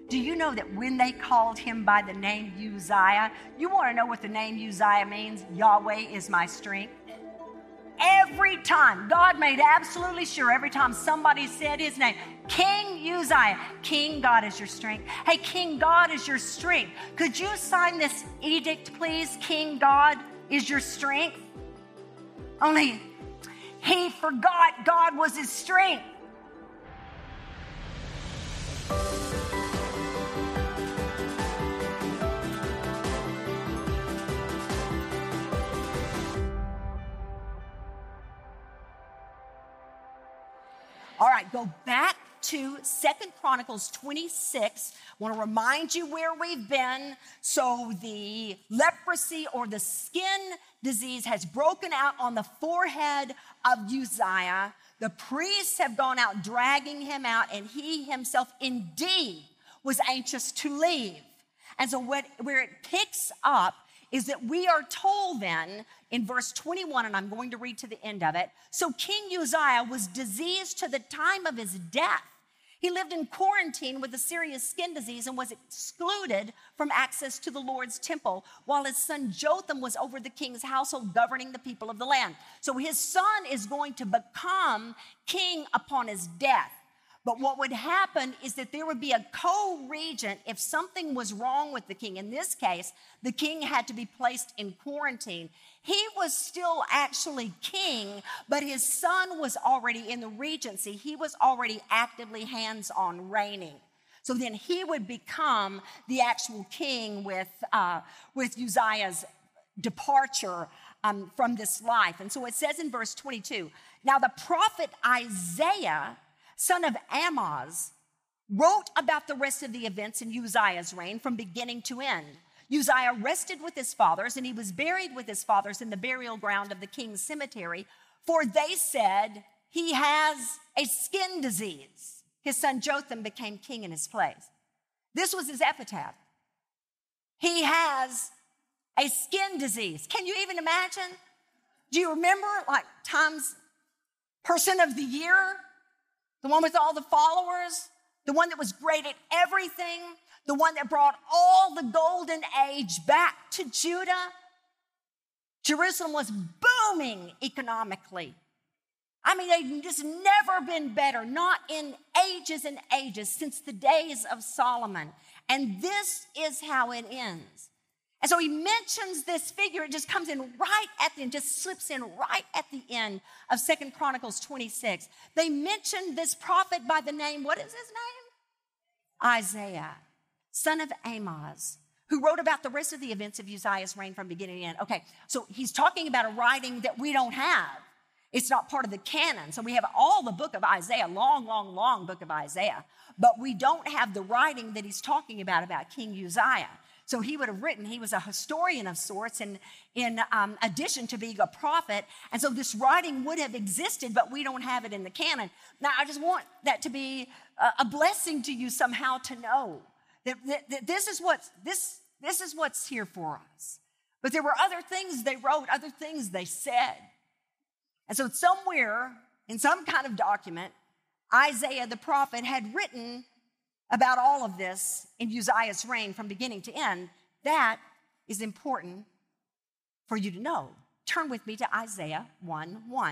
Do you know that when they called him by the name Uzziah, you want to know what the name Uzziah means? Yahweh is my strength. Every time, God made absolutely sure every time somebody said his name, King Uzziah, King God is your strength. Hey, King God is your strength. Could you sign this edict, please? King God is your strength. Only he forgot God was his strength. All right, go back to 2 Chronicles 26. I want to remind you where we've been. So the leprosy or the skin disease has broken out on the forehead of Uzziah. The priests have gone out dragging him out, and he himself indeed was anxious to leave. And so where it picks up is that we are told then in verse 21, and I'm going to read to the end of it. So King Uzziah was diseased to the time of his death. He lived in quarantine with a serious skin disease and was excluded from access to the Lord's temple, while his son Jotham was over the king's household, governing the people of the land. So his son is going to become king upon his death. But what would happen is that there would be a co-regent if something was wrong with the king. In this case, the king had to be placed in quarantine. He was still actually king, but his son was already in the regency. He was already actively hands-on reigning. So then he would become the actual king with Uzziah's departure from this life. And so it says in verse 22, now the prophet Isaiah, son of Amoz, wrote about the rest of the events in Uzziah's reign from beginning to end. Uzziah rested with his fathers, and he was buried with his fathers in the burial ground of the king's cemetery, for they said, he has a skin disease. His son Jotham became king in his place. This was his epitaph. He has a skin disease. Can you even imagine? Do you remember, like, Time's Person of the Year? The one with all the followers, the one that was great at everything, the one that brought all the golden age back to Judah. Jerusalem was booming economically. I mean, they'd just never been better, not in ages and ages, since the days of Solomon. And this is how it ends. And so he mentions this figure. It just comes in right at the end, just slips in right at the end of 2 Chronicles 26. They mention this prophet by the name, what is his name? Isaiah, son of Amoz, who wrote about the rest of the events of Uzziah's reign from beginning to end. Okay, so he's talking about a writing that we don't have. It's not part of the canon. So we have all the book of Isaiah, long book of Isaiah, but we don't have the writing that he's talking about King Uzziah. So he would have written, he was a historian of sorts in addition to being a prophet. And so this writing would have existed, but we don't have it in the canon. Now, I just want that to be a blessing to you somehow to know that this is what's here for us. But there were other things they wrote, other things they said. And so somewhere in some kind of document, Isaiah the prophet had written about all of this in Uzziah's reign from beginning to end. That is important for you to know. Turn with me to Isaiah 1:1.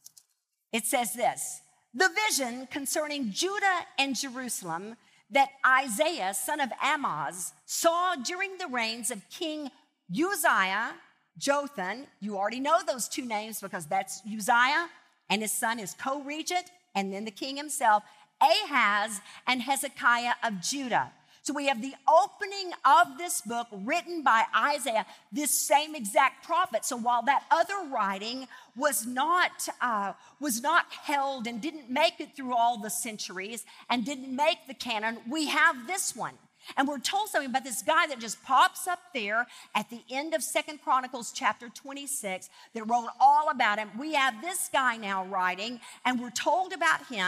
It says this, the vision concerning Judah and Jerusalem that Isaiah, son of Amoz, saw during the reigns of King Uzziah, Jotham. You already know those two names because that's Uzziah and his son is co-regent, and then the king himself, Ahaz and Hezekiah of Judah. So we have the opening of this book written by Isaiah, this same exact prophet. So while that other writing was not held and didn't make it through all the centuries and didn't make the canon, we have this one. And we're told something about this guy that just pops up there at the end of 2 Chronicles chapter 26 that wrote all about him. We have this guy now writing, and we're told about him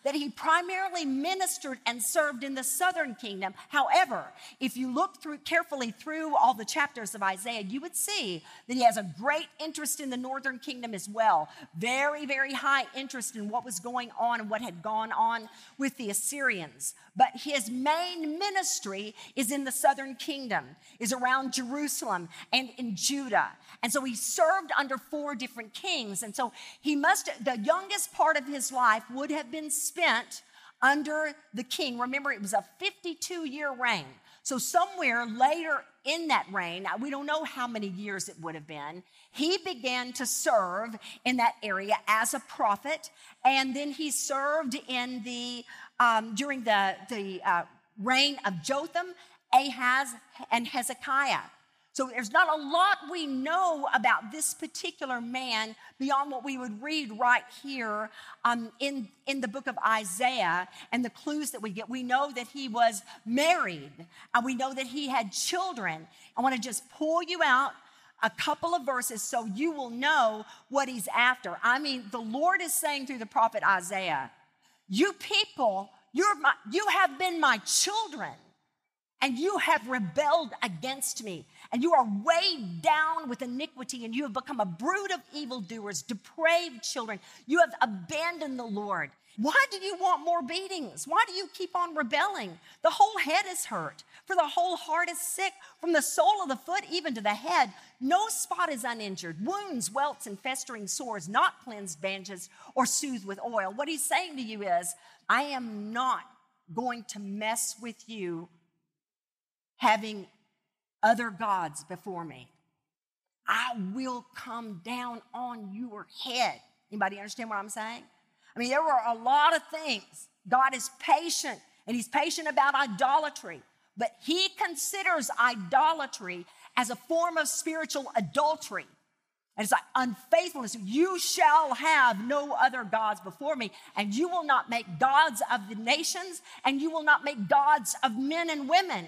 that he primarily ministered and served in the southern kingdom. However, if you look carefully through all the chapters of Isaiah, you would see that he has a great interest in the northern kingdom as well. Very, very high interest in what was going on and what had gone on with the Assyrians. But his main ministry is in the southern kingdom, is around Jerusalem and in Judah. And so he served under 4 different kings. And so the youngest part of his life would have been spent under the king. Remember, it was a 52-year reign. So somewhere later in that reign, we don't know how many years it would have been, he began to serve in that area as a prophet. And then he served in during the reign of Jotham, Ahaz, and Hezekiah. So there's not a lot we know about this particular man beyond what we would read right here in the book of Isaiah and the clues that we get. We know that he was married, and we know that he had children. I want to just pull you out a couple of verses so you will know what he's after. I mean, the Lord is saying through the prophet Isaiah, you people, you have been my children, and you have rebelled against me, and you are weighed down with iniquity, and you have become a brood of evildoers, depraved children. You have abandoned the Lord. Why do you want more beatings? Why do you keep on rebelling? The whole head is hurt, for the whole heart is sick. From the sole of the foot even to the head, no spot is uninjured. Wounds, welts, and festering sores, not cleansed, bandaged, or soothed with oil. What he's saying to you is, I am not going to mess with you having other gods before me. I will come down on your head. Anybody understand what I'm saying? I mean, there were a lot of things. God is patient, and he's patient about idolatry, but he considers idolatry as a form of spiritual adultery. And it's like unfaithfulness. You shall have no other gods before me, and you will not make gods of the nations, and you will not make gods of men and women.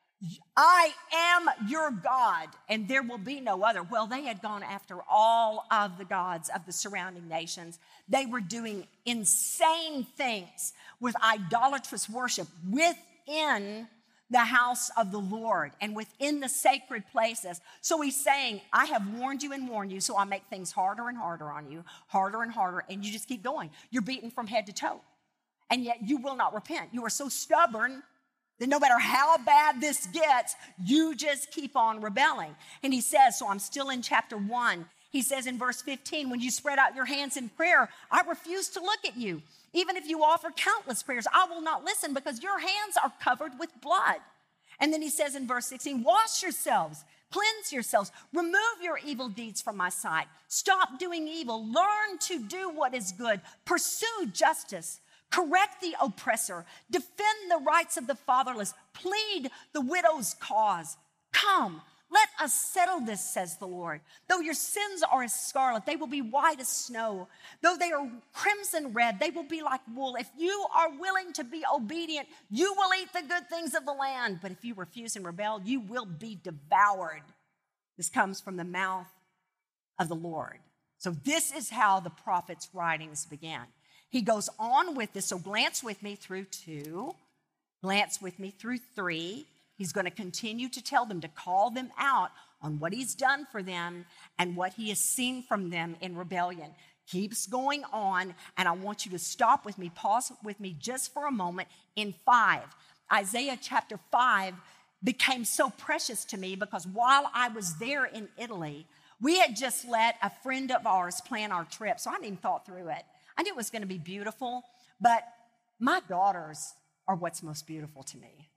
I am your God, and there will be no other. Well, they had gone after all of the gods of the surrounding nations. They were doing insane things with idolatrous worship within the house of the Lord and within the sacred places. So he's saying, I have warned you and warned you, so I make things harder and harder on you, harder and harder, and you just keep going. You're beaten from head to toe, and yet you will not repent. You are so stubborn that no matter how bad this gets, you just keep on rebelling. And he says, so I'm still in chapter 1. He says in verse 15, when you spread out your hands in prayer, I refuse to look at you. Even if you offer countless prayers, I will not listen because your hands are covered with blood. And then he says in verse 16, wash yourselves, cleanse yourselves, remove your evil deeds from my sight. Stop doing evil, learn to do what is good, pursue justice. Correct the oppressor, defend the rights of the fatherless, plead the widow's cause. Come, let us settle this, says the Lord. Though your sins are as scarlet, they will be white as snow. Though they are crimson red, they will be like wool. If you are willing to be obedient, you will eat the good things of the land. But if you refuse and rebel, you will be devoured. This comes from the mouth of the Lord. So this is how the prophet's writings began. He goes on with this. So glance with me through 2. Glance with me through 3. He's going to continue to tell them, to call them out on what he's done for them and what he has seen from them in rebellion. Keeps going on, and I want you to stop with me, pause with me just for a moment in 5. Isaiah chapter 5 became so precious to me because while I was there in Italy, we had just let a friend of ours plan our trip, so I hadn't even thought through it. I knew it was going to be beautiful, but my daughters are what's most beautiful to me.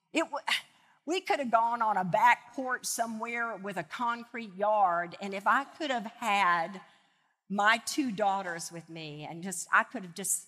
We could have gone on a back porch somewhere with a concrete yard, and if I could have had my 2 daughters with me, and I could have just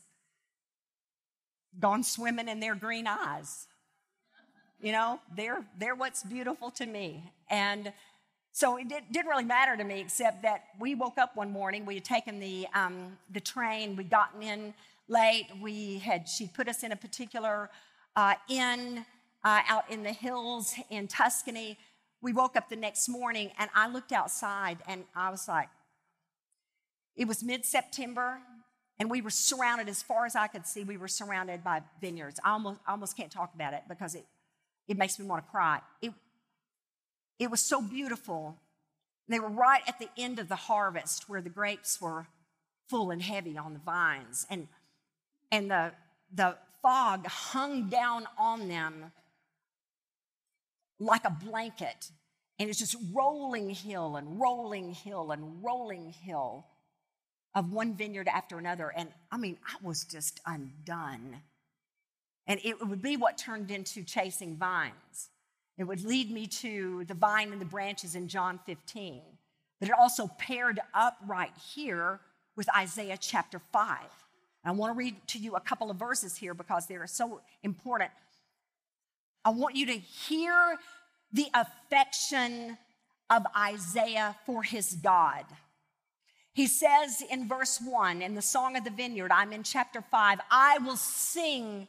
gone swimming in their green eyes. You know, they're what's beautiful to me. And so it didn't really matter to me, except that we woke up one morning. We had taken the train. We'd gotten in late. She put us in a particular inn out in the hills in Tuscany. We woke up the next morning, and I looked outside, and I was like, it was mid-September. And we were surrounded, as far as I could see, we were surrounded by vineyards. I almost can't talk about it because it makes me want to cry. It was so beautiful. They were right at the end of the harvest where the grapes were full and heavy on the vines. And the fog hung down on them like a blanket. And it's just rolling hill and rolling hill and rolling hill of one vineyard after another. And I mean, I was just undone. And it would be what turned into chasing vines. It would lead me to the vine and the branches in John 15. But it also paired up right here with Isaiah chapter 5. And I want to read to you a couple of verses here because they are so important. I want you to hear the affection of Isaiah for his God. He says in verse 1, in the Song of the Vineyard, I'm in chapter 5, I will sing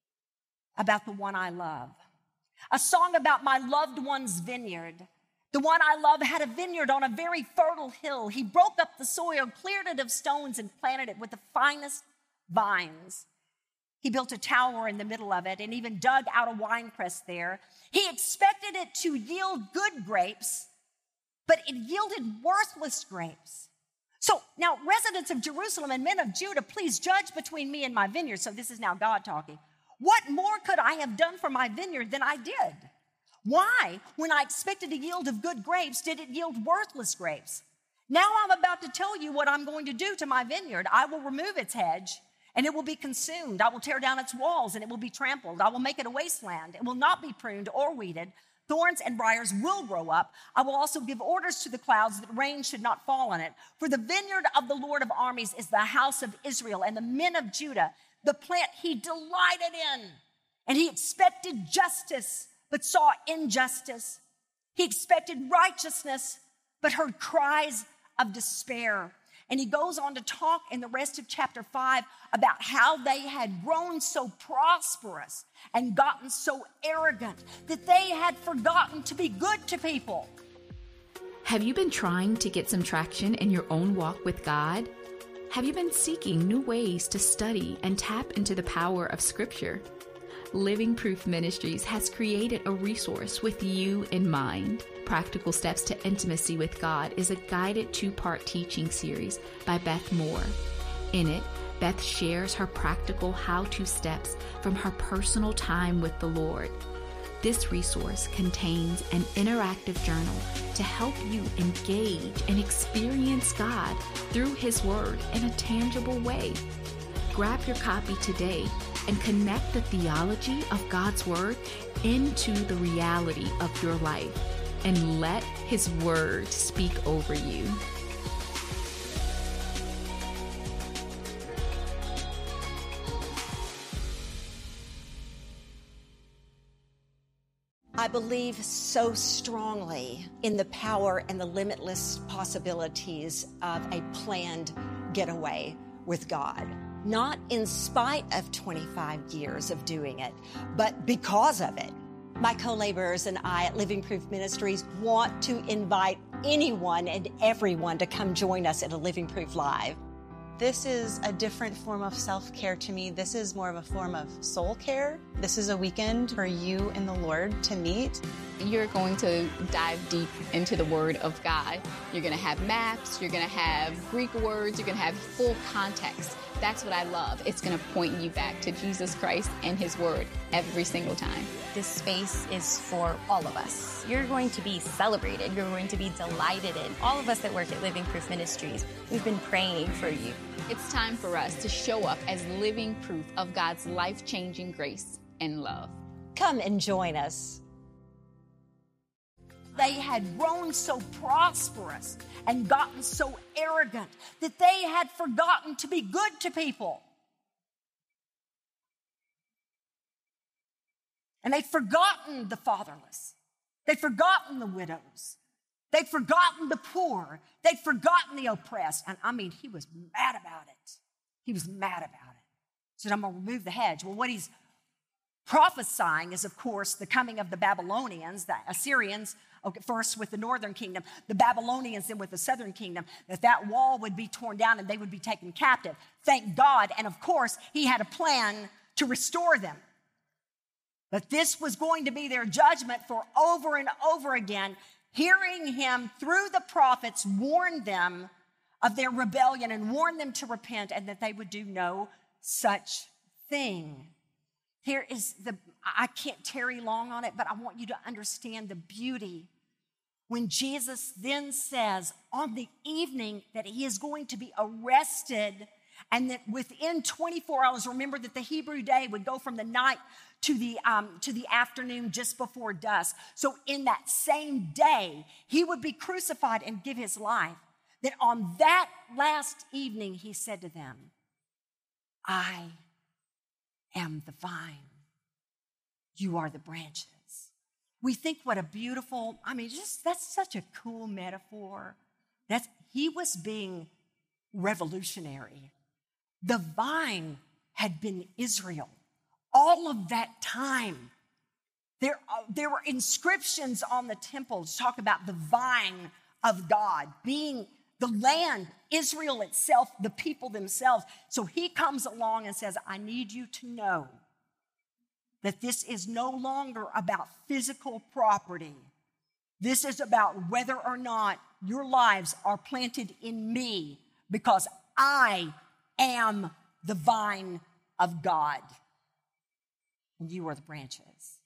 about the one I love. A song about my loved one's vineyard. The one I love had a vineyard on a very fertile hill. He broke up the soil, cleared it of stones, and planted it with the finest vines. He built a tower in the middle of it and even dug out a winepress there. He expected it to yield good grapes, but it yielded worthless grapes. So now, residents of Jerusalem and men of Judah, please judge between me and my vineyard. So this is now God talking. What more could I have done for my vineyard than I did? Why, when I expected a yield of good grapes, did it yield worthless grapes? Now I'm about to tell you what I'm going to do to my vineyard. I will remove its hedge, and it will be consumed. I will tear down its walls, and it will be trampled. I will make it a wasteland. It will not be pruned or weeded. Thorns and briars will grow up. I will also give orders to the clouds that rain should not fall on it. For the vineyard of the Lord of armies is the house of Israel, and the men of Judah, the plant he delighted in. And he expected justice, but saw injustice. He expected righteousness, but heard cries of despair. And he goes on to talk in the rest of chapter 5 about how they had grown so prosperous and gotten so arrogant that they had forgotten to be good to people. Have you been trying to get some traction in your own walk with God? Have you been seeking new ways to study and tap into the power of Scripture? Living Proof Ministries has created a resource with you in mind. Practical Steps to Intimacy with God is a guided 2-part teaching series by Beth Moore. In it, Beth shares her practical how-to steps from her personal time with the Lord. This resource contains an interactive journal to help you engage and experience God through His Word in a tangible way. Grab your copy today and connect the theology of God's Word into the reality of your life, and let His Word speak over you. I believe so strongly in the power and the limitless possibilities of a planned getaway with God. Not in spite of 25 years of doing it, but because of it. My co-laborers and I at Living Proof Ministries want to invite anyone and everyone to come join us at a Living Proof Live. This is a different form of self-care to me. This is more of a form of soul care. This is a weekend for you and the Lord to meet. You're going to dive deep into the Word of God. You're going to have maps, you're going to have Greek words, you're going to have full context. That's what I love. It's going to point you back to Jesus Christ and His Word every single time. This space is for all of us. You're going to be celebrated. You're going to be delighted in. All of us that work at Living Proof Ministries, we've been praying for you. It's time for us to show up as living proof of God's life-changing grace and love. Come and join us. They had grown so prosperous and gotten so arrogant that they had forgotten to be good to people. And they'd forgotten the fatherless. They'd forgotten the widows. They'd forgotten the poor. They'd forgotten the oppressed. And I mean, he was mad about it. He was mad about it. He said, I'm going to remove the hedge. Well, what he's prophesying is, of course, the coming of the Babylonians, the Assyrians, Okay, first with the northern kingdom, the Babylonians, then with the southern kingdom, that wall would be torn down and they would be taken captive. Thank God. And of course, he had a plan to restore them. But this was going to be their judgment, for over and over again, hearing him through the prophets warn them of their rebellion and warn them to repent and that they would do no such thing. Here is I can't tarry long on it, but I want you to understand the beauty when Jesus then says on the evening that he is going to be arrested, and that within 24 hours, remember that the Hebrew day would go from the night to the afternoon just before dusk. So in that same day, he would be crucified and give his life. That on that last evening, he said to them, I am the vine. You are the branches. We think what a beautiful, that's such a cool metaphor. He was being revolutionary. The vine had been Israel. All of that time, there were inscriptions on the temples talk about the vine of God being the land, Israel itself, the people themselves. So he comes along and says, I need you to know that this is no longer about physical property. This is about whether or not your lives are planted in me, because I am the vine of God, and you are the branches.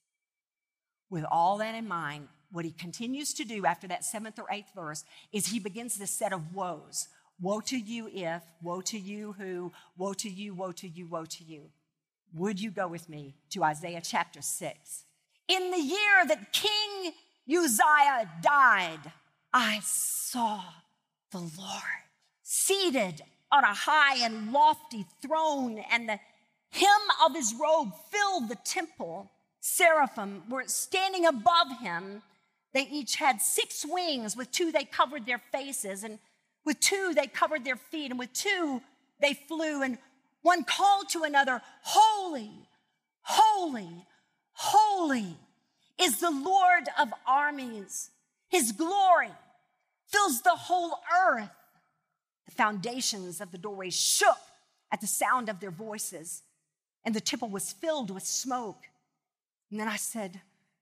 With all that in mind, what he continues to do after that 7th or 8th verse is he begins this set of woes. Woe to you if, woe to you who, woe to you, woe to you, woe to you. Would you go with me to Isaiah chapter 6? In the year that King Uzziah died, I saw the Lord seated on a high and lofty throne, and the hem of his robe filled the temple. Seraphim were standing above him. They each had 6 wings. With 2 they covered their faces, and with 2 they covered their feet, and with 2 they flew. And one called to another, Holy, holy, holy is the Lord of armies. His glory fills the whole earth. The foundations of the doorway shook at the sound of their voices, and the temple was filled with smoke. And then I said,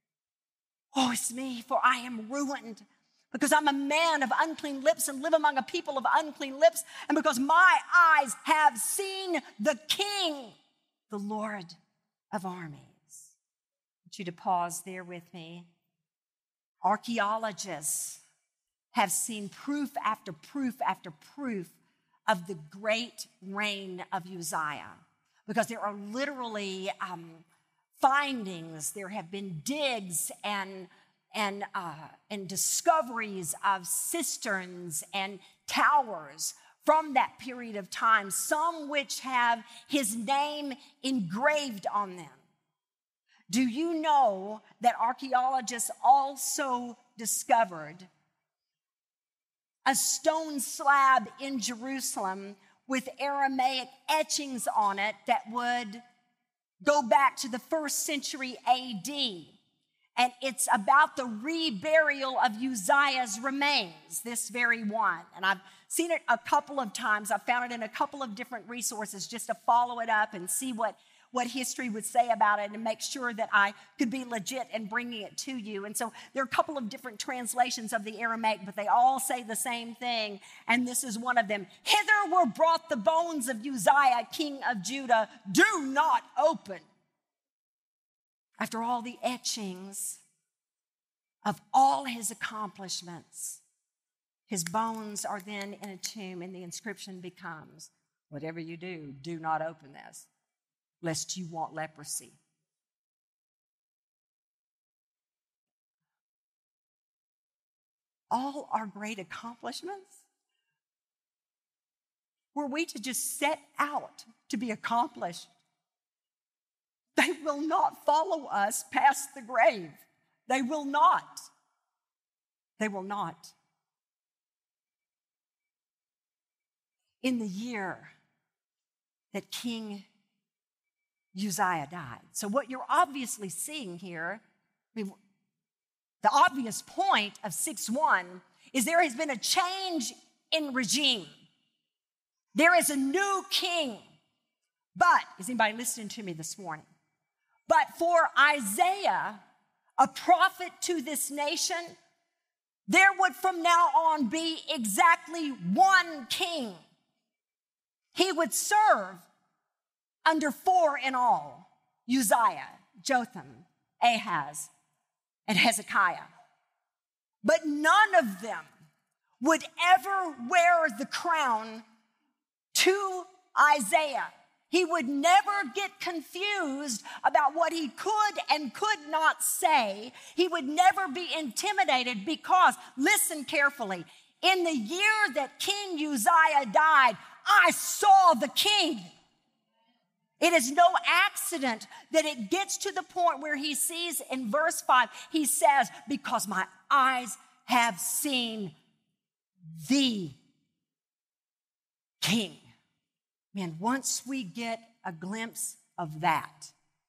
woe is me, for I am ruined, because I'm a man of unclean lips and live among a people of unclean lips, and because my eyes have seen the King, the Lord of armies. I want you to pause there with me. Archaeologists have seen proof after proof after proof of the great reign of Uzziah, because there are literally findings. There have been digs and discoveries of cisterns and towers from that period of time, some which have his name engraved on them. Do you know that archaeologists also discovered a stone slab in Jerusalem with Aramaic etchings on it that would go back to the 1st century AD? And it's about the reburial of Uzziah's remains, this very one. And I've seen it a couple of times. I've found it in a couple of different resources just to follow it up and see what history would say about it and make sure that I could be legit in bringing it to you. And so there are a couple of different translations of the Aramaic, but they all say the same thing. And this is one of them. Hither were brought the bones of Uzziah, king of Judah. Do not open. After all the etchings of all his accomplishments, his bones are then in a tomb, and the inscription becomes, whatever you do, do not open this, lest you want leprosy. All our great accomplishments, were we to just set out to be accomplished, they will not follow us past the grave. They will not. They will not. In the year that King Uzziah died. So what you're obviously seeing here, The obvious point of 6:1 is there has been a change in regime. There is a new king. But, is anybody listening to me this morning? But for Isaiah, a prophet to this nation, there would from now on be exactly one king. He would serve under 4 in all: Uzziah, Jotham, Ahaz, and Hezekiah. But none of them would ever wear the crown to Isaiah. He would never get confused about what he could and could not say. He would never be intimidated because, listen carefully, in the year that King Uzziah died, I saw the king. It is no accident that it gets to the point where he sees in verse 5, he says, because my eyes have seen the king. Man, once we get a glimpse of that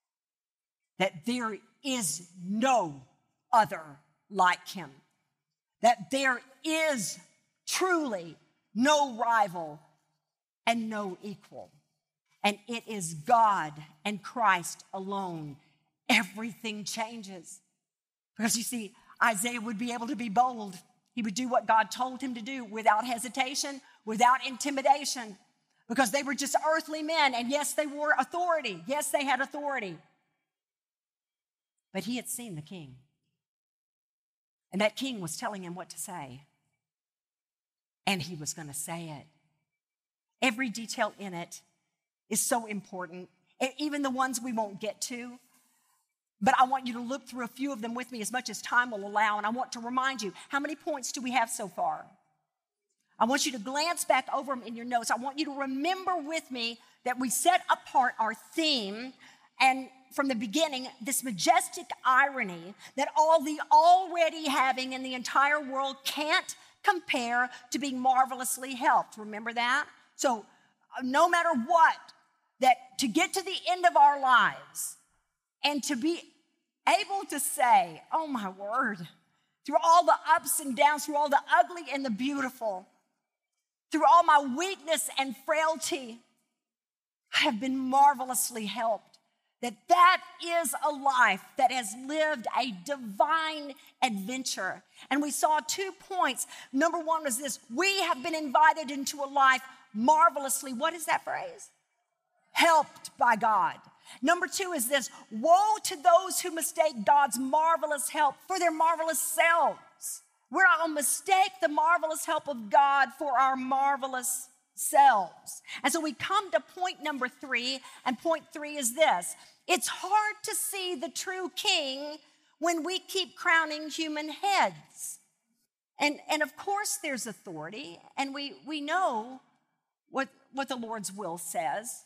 there is no other like him, that there is truly no rival and no equal, and it is God and Christ alone, everything changes. Because you see, Isaiah would be able to be bold. He would do what God told him to do without hesitation, without intimidation, because they were just earthly men. And yes, they wore authority. Yes, they had authority. But he had seen the king. And that king was telling him what to say. And he was going to say it. Every detail in it is so important, even the ones we won't get to. But I want you to look through a few of them with me as much as time will allow. And I want to remind you, how many points do we have so far? I want you to glance back over them in your notes. I want you to remember with me that we set apart our theme, and from the beginning, this majestic irony that all the already having in the entire world can't compare to being marvelously helped. Remember that? So no matter what, that to get to the end of our lives and to be able to say, oh my word, through all the ups and downs, through all the ugly and the beautiful, through all my weakness and frailty, I have been marvelously helped. That is a life that has lived a divine adventure. And we saw 2 points. Number 1 was this: we have been invited into a life marvelously, what is that phrase? Helped by God. Number 2 is this: woe to those who mistake God's marvelous help for their marvelous selves. We're not going to mistake the marvelous help of God for our marvelous selves. And so we come to point number 3, and point 3 is this: it's hard to see the true king when we keep crowning human heads. And of course there's authority, and we know what the Lord's will says.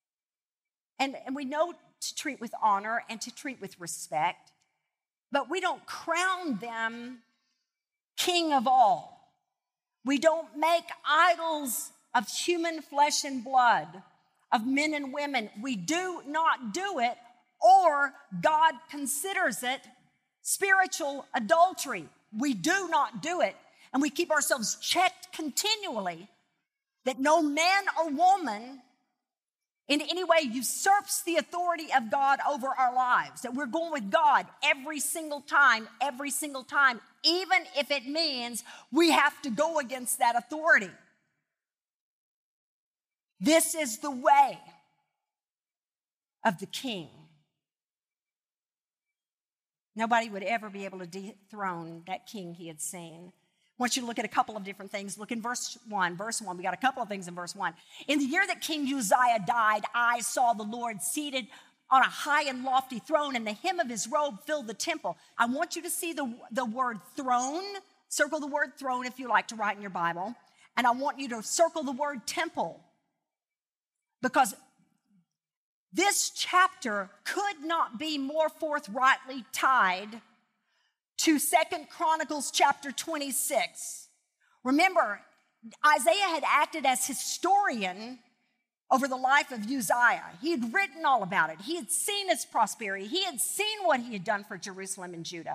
And we know to treat with honor and to treat with respect, but we don't crown them king of all. We don't make idols of human flesh and blood, of men and women. We do not do it, or God considers it spiritual adultery. We do not do it, and we keep ourselves checked continually that no man or woman in any way usurps the authority of God over our lives, that we're going with God every single time, even if it means we have to go against that authority. This is the way of the king. Nobody would ever be able to dethrone that king he had seen. I want you to look at a couple of different things. Look in verse 1. We got a couple of things in verse 1. In the year that King Uzziah died, I saw the Lord seated on a high and lofty throne, and the hem of his robe filled the temple. I want you to see the word throne. Circle the word throne if you like to write in your Bible. And I want you to circle the word temple, because this chapter could not be more forthrightly tied to 2 Chronicles chapter 26. Remember, Isaiah had acted as historian over the life of Uzziah. He had written all about it. He had seen his prosperity. He had seen what he had done for Jerusalem and Judah.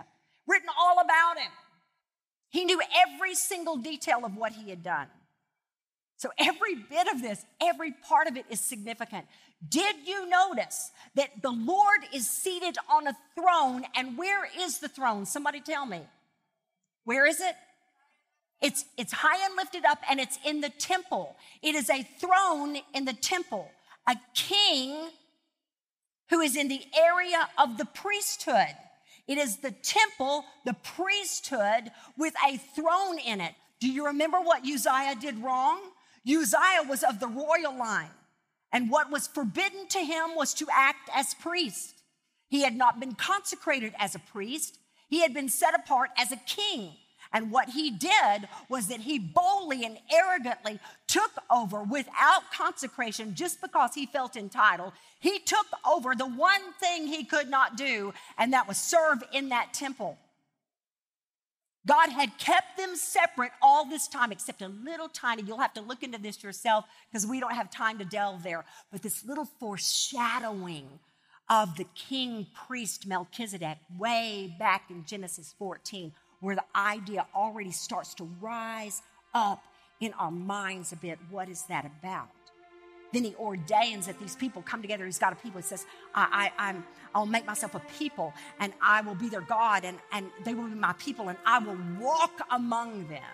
written all about him. He knew every single detail of what he had done. So every bit of this, every part of it is significant. Did you notice that the Lord is seated on a throne? And where is the throne? Somebody tell me. Where is it? It's high and lifted up, and it's in the temple. It is a throne in the temple. A king who is in the area of the priesthood. It is the temple, the priesthood, with a throne in it. Do you remember what Uzziah did wrong? Uzziah was of the royal line, and what was forbidden to him was to act as priest. He had not been consecrated as a priest. He had been set apart as a king. And what he did was that he boldly and arrogantly took over without consecration just because he felt entitled. He took over the one thing he could not do, and that was serve in that temple. God had kept them separate all this time, except a little tiny, you'll have to look into this yourself because we don't have time to delve there, but this little foreshadowing of the king priest Melchizedek way back in Genesis 14, where the idea already starts to rise up in our minds a bit. What is that about? Then he ordains that these people come together. He's got a people. He says, I'll make myself a people, and I will be their God, and they will be my people, and I will walk among them.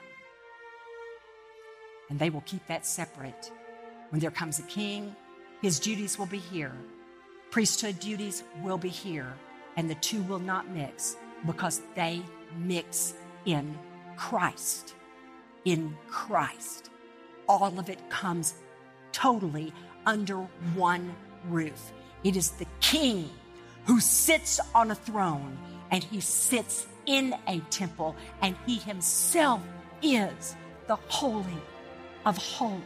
And they will keep that separate. When there comes a king, his duties will be here. Priesthood duties will be here, and the two will not mix because they mix in Christ. In Christ. All of it comes totally under one roof. It is the king who sits on a throne, and he sits in a temple, and he himself is the Holy of Holies.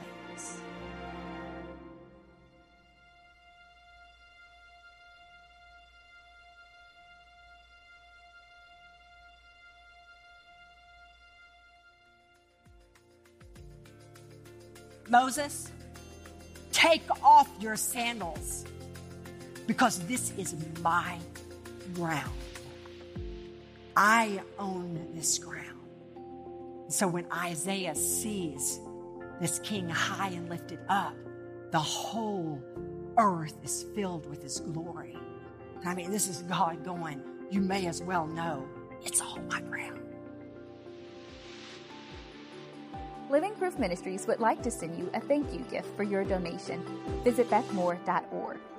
Moses, take off your sandals because this is my ground. I own this ground. So when Isaiah sees this king high and lifted up, the whole earth is filled with his glory. I mean, this is God going, you may as well know it's all my ground. Living Proof Ministries would like to send you a thank you gift for your donation. Visit bethmoore.org.